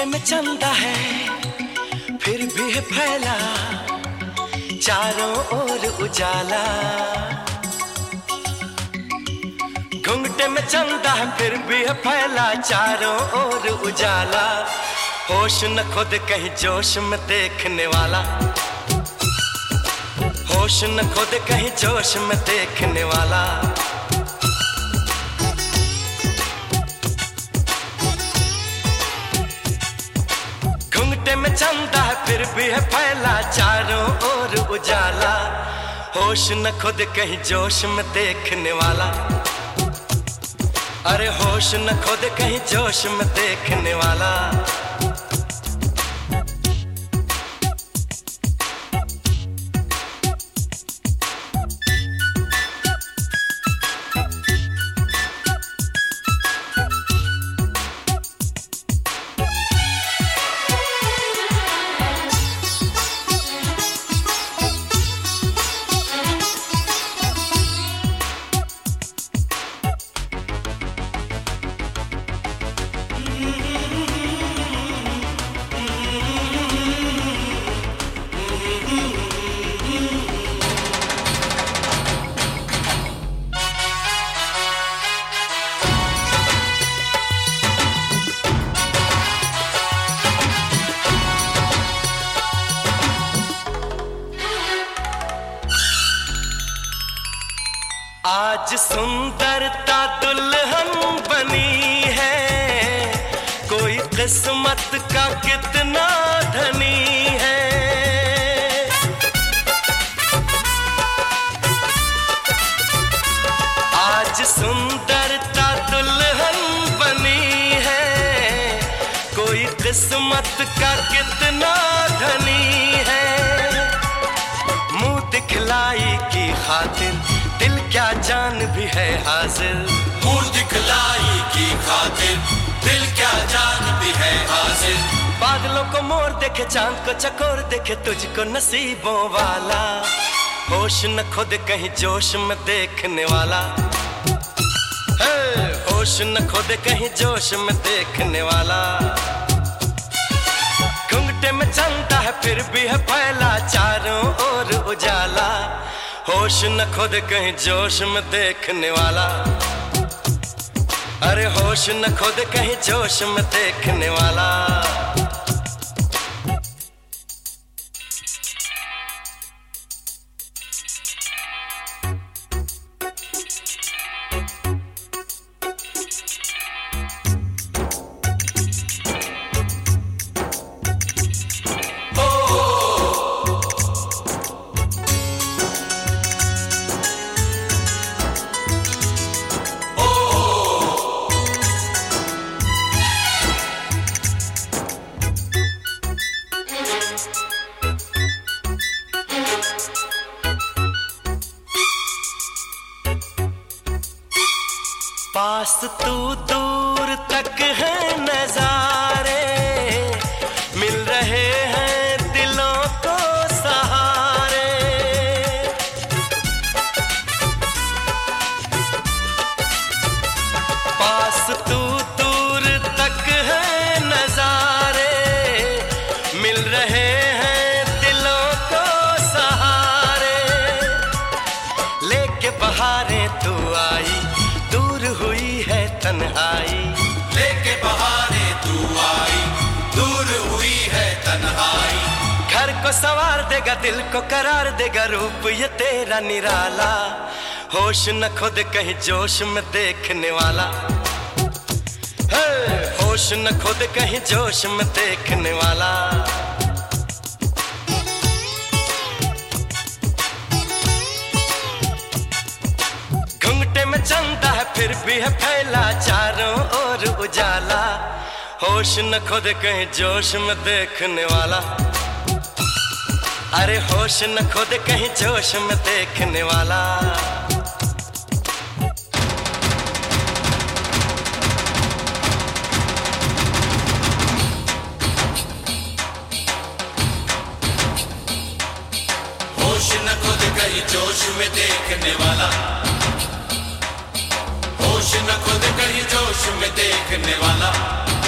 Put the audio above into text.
घुंघटे में चंदा है फिर भी है फैला चारों ओर उजाला। घुंघटे में चंदा है फिर भी है फैला चारों ओर उजाला। होश न खुद कहीं जोश में देखने वाला, होश न खुद कहीं जोश में देखने वाला। घुंघटे में चंदा है फिर भी है फैला चारों ओर उजाला। होश न खुद कहीं जोश में देखने वाला, अरे होश न खुद कहीं जोश में देखने वाला। आज सुंदरता दुल्हन बनी है, कोई किस्मत का कितना धनी है। आज सुंदरता दुल्हन बनी है, कोई किस्मत का कितना धनी है। मुंह दिखलाई की खातिर दिल क्या जान भी है हाजिर। मुंह दिखलाई की खातिर दिल क्या जान भी है हाजिर। बादलों को मोर देखे चांद को चकोर देखे तुझको नसीबों वाला। होश न खुद कहीं जोश में देखने वाला, होश न खुद कहीं जोश में देखने वाला। घुंघटे में चंदा है फिर भी है फैला चारों ओर उजाला। होश न खुद कहीं जोश में देखने वाला, अरे होश न खुद कहीं जोश में देखने वाला। पास तू दूर तक है नजारे, मिल रहे हैं दिलों को सहारे। पास तू दूर तक है नजारे, मिल रहे हैं दिलों को सहारे। लेके बहारें तू आई दूर हुई है तन्हाई। लेके बहारे तू आई दूर हुई है तन्हाई। घर को संवार देगा दिल को करार देगा रूप ये तेरा निराला। होश न खुद कहीं जोश में देखने वाला, होश न खुद कहीं जोश में देखने वाला। घुंघटे में चंदा है फिर भी है फैला चारों ओर उजाला। होश न खुद कहीं जोश में देखने वाला, अरे होश न खुद कहीं जोश में देखने वाला। होश न खुद कहीं जोश में देखने वाला, होश न खुद कहीं जोश में देखने वाला।